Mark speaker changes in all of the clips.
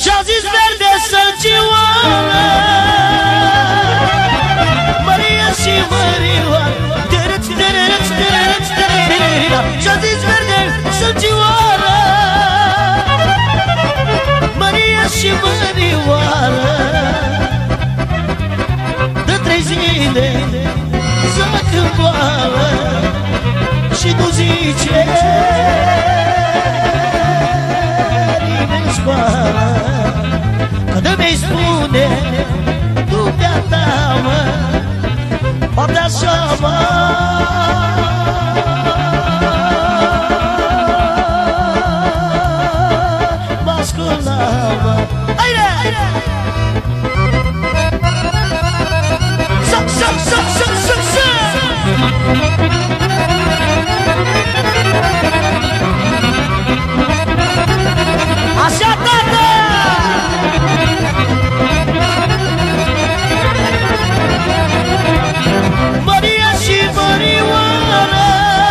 Speaker 1: Și-a zis verde sălcioară, Maria și Mărioară. Și-a zis verde sălcioară, Maria și Mărioară. De 3 zile să cântoară și nu zice nimeni școală, că de-mi spune dumneata, mă, poate așa, mă, mă ascultă, mă. Haide! Așa, tată! Maria și Mărioară,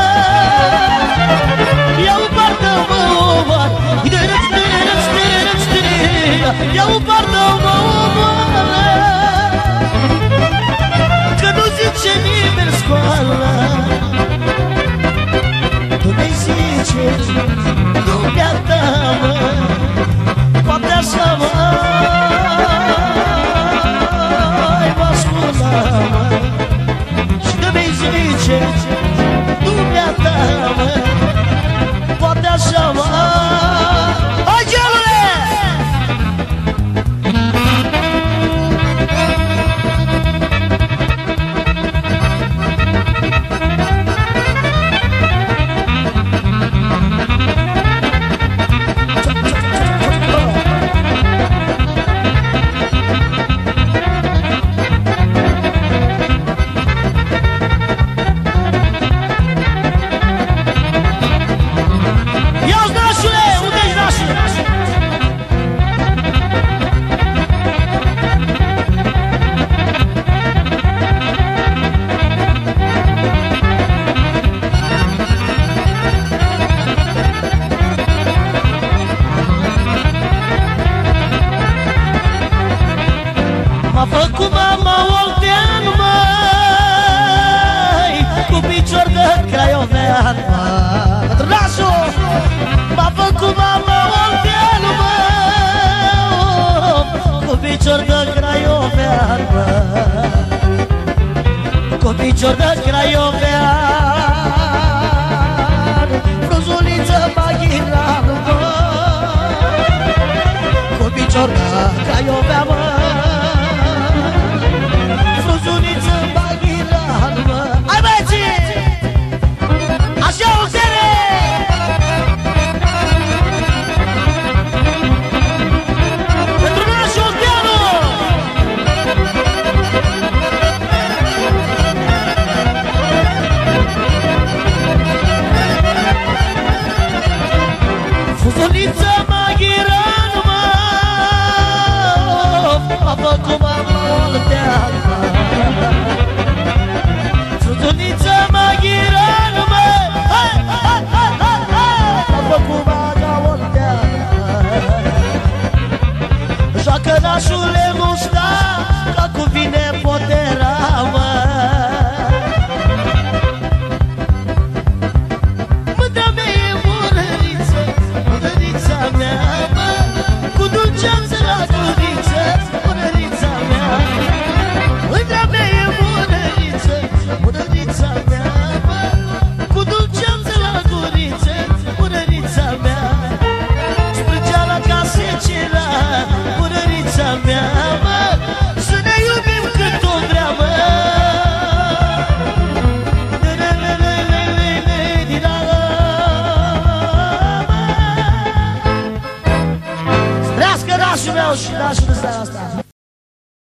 Speaker 1: iau partă-mă, omoară, iau partă-mă, omoară, că nu zice nimeni școală. Tu-mi zice dumneata, mă, poate așa, mă, mă ascultă, mă, și tu-mi zice dumneata, mă, poate așa, mă. Hai, gelule! M-a făcut mama oltean, măi, cu picior de craiovean, măi. Trănașul! M-a făcut mama oltean, măi, cu picior de craiovean, măi. Cu picior de craiovean, frunzuliță maghiran, măi. Cu picior de craiovean, măi. Frunzuliță maghiran, mă. Hai, băieții! Așa, o serie! Pentru nașul Olteanu! Frunzuliță maghiran, mă, m-a făcut mama Olteanu. Frunzuliță maghiran, mă, hai, hai, hai, hai, hai, m-a făcut mama Olteanu. Joacă nașule, nu sta, ca cuvine potera, mă. Mândra mea e murăriță, murărița mea, mă, cu dulceață la guriță, murărița mea. Mândra mea e murăriță, murărița mea, mă, cu dulceață la guriță, murărița mea. Sprânceala ca secera, murărița mea, mă, să ne iubim cât o vrea, mă. Să trească nașul meu și nașul ăsta.